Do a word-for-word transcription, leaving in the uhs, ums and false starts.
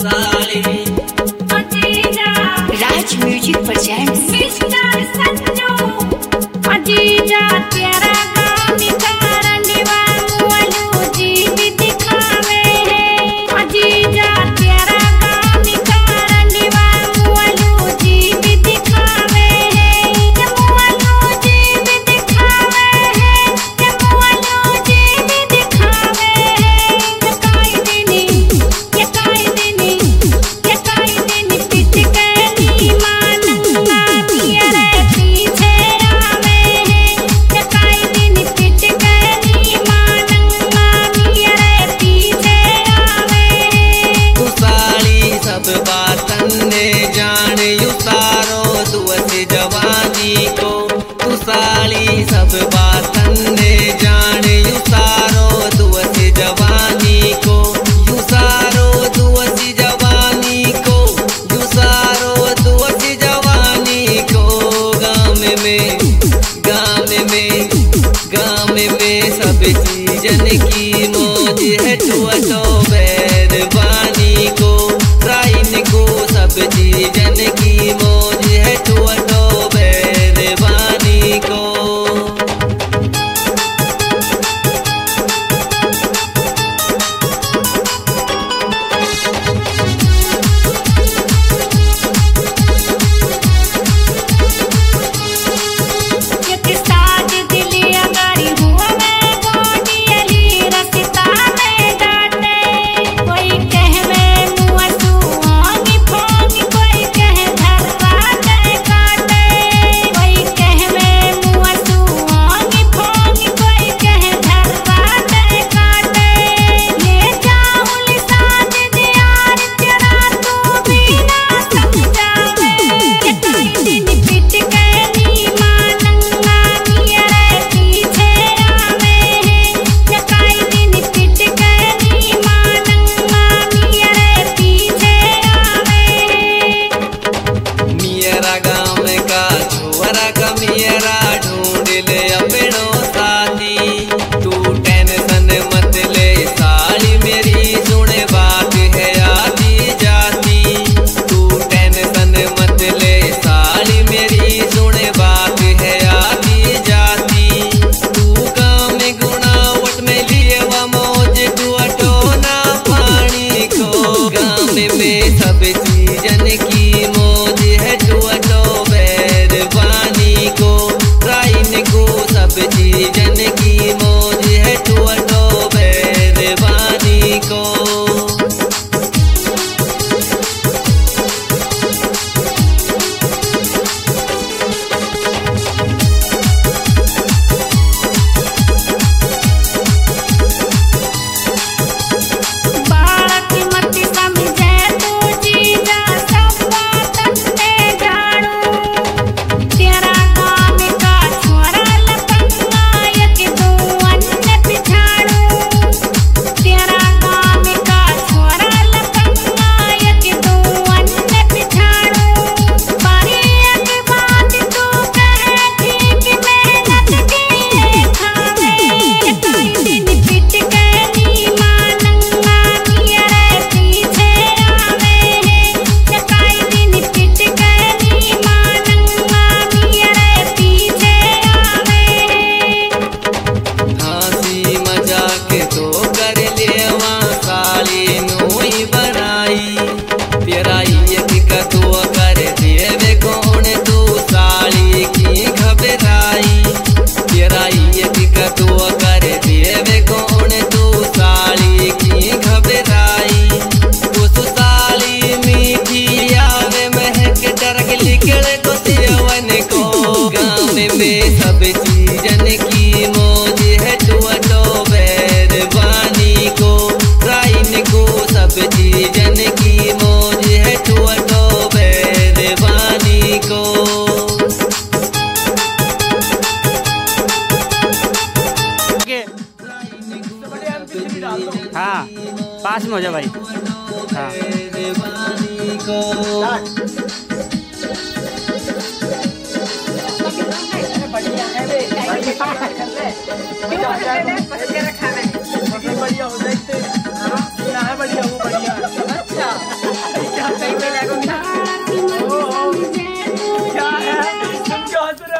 राज music presents mister Sanju अजीजा तेरा गानी करंडीवा मुअलू जी भी दिखावे है अजीजा तेरा गानी करंडीवा मुअलू जी भी दिखावे है मुअलू जी भी दिखावे है मुअलू जी भी दिखावे है काई दिनी ये काई दिनी ये काई दिनी पिट के मानंगा तेरे पीछे आवे है ये काई दिनी पिट के मानंगा तेरे पीछे आवे है तू साली सब बातन ने जान यू सारो दुअस जवानी को तू साली सब बातन ने जान यू सारो दुअस जवानी को यू सारो दुअस जवानी को यू सारो दुअस जवानी को गाँव में गाँव में गाँव में सब चीजन की मौज है टुअटो बैरवानी को राइन को सब चीजन की मौज है टुअटो बैरवानी को एक साज दिलिया गाड़ी हुआ मैं गोडियली रस्ता में डाटे कोई कहवे मुआ सुआंगी फोंगी कोई कहे धरवा दे काटे कोई कहवे मुआ सुआंगी फोंगी कोई कहे धरवा दे काटे ले जाऊं साज दियार तेरा तू भी ना समझावे ये काई दिन पिट के मानंगा तेरे पीछे आवे है ये काई दिन पिट के मानंगा तेरे पीछे आवे है मेरा गाँव का छोरा का मेरा ढूंढ ले अपनो साथी तू टेंशन मत ले साली मेरी सुने बात है आती जाती तू टेंशन मत ले साली मेरी सुने बात है आती जाती तू गाँव में गुनावट में लिए वा मौज तू अटोना पानी को गाँव में सब चीजन की मौज है तू अटो बैरवानी को राइन को सब चीजन की मौज है तू अटो बैरवानी को बात मत समझे तू जीजा सब बातन ने जानो तेरा गाँव का छोरा लपंगा एक दो अन्य पिछाड़ो तेरा गाँव का छोरा लपंगा एक दो अन्य पिछाड़ो पर एक बात तू कहे थी कि मेहनत की खावे ये काई दिन पिट के मानंगा तेरे पीछे आवे है ये काई दिन पिट के मानंगा तेरे पीछे आवे है हंसी मजाक तो कर लेवा साली नोई बनाई तेरा एक कतो कर देवे कौन तू साली की घबराई तेरा एक कतो कर देवे कौन तू साली की घबराई उस साली मीठी आवे महक डरक लिखल को सेवन को गाँव में सब चीजन की मौज है तू अटो बैरवानी को राइन को सब चीजन की मौज है तू अटो बैरवानी को हाँ पास में हो जा भाई हाँ बैरवानी को बढ़िया है